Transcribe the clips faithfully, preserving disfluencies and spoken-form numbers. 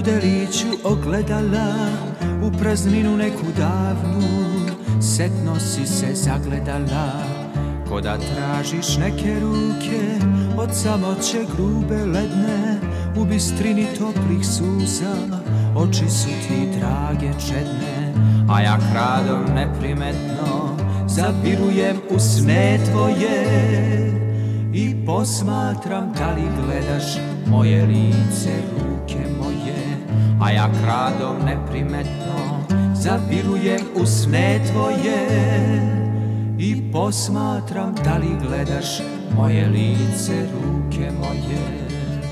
deliću ogledala, u prazninu neku davnu, setno si se zagledala, ko da tražiš neke ruke, od samoće grube ledne, u bistrini toplih suza, oči su ti drage čedne, a ja kradom neprimetno zavirujem u sne tvoje i posmatram da li gledaš moje lice, ruke moje, a ja kradom neprimetno zavirujem u sne tvoje i posmatram da li gledaš moje lice, ruke moje.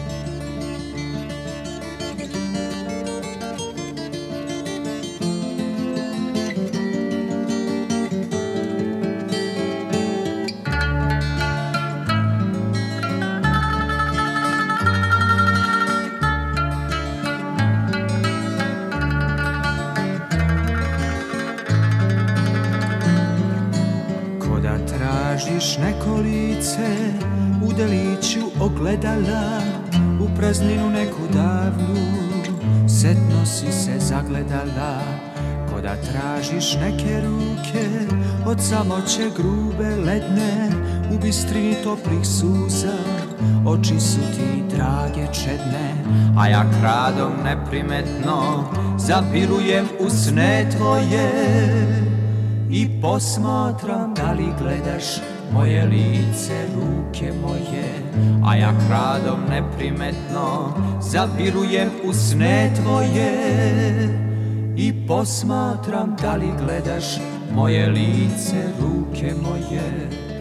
Tražiš neko lice, u deliću ogledala, u prazninu neku davnu, setno si se zagledala, ko da tražiš neke ruke, od samoće grube ledne, u bistrini toplih suza, oči su ti drage čedne, a ja kradom neprimetno zavirujem u sne tvoje i posmatram da li gledaš moje lice, ruke moje, a ja kradom neprimetno zavirujem u sne tvoje i posmatram da li gledaš moje lice, ruke moje.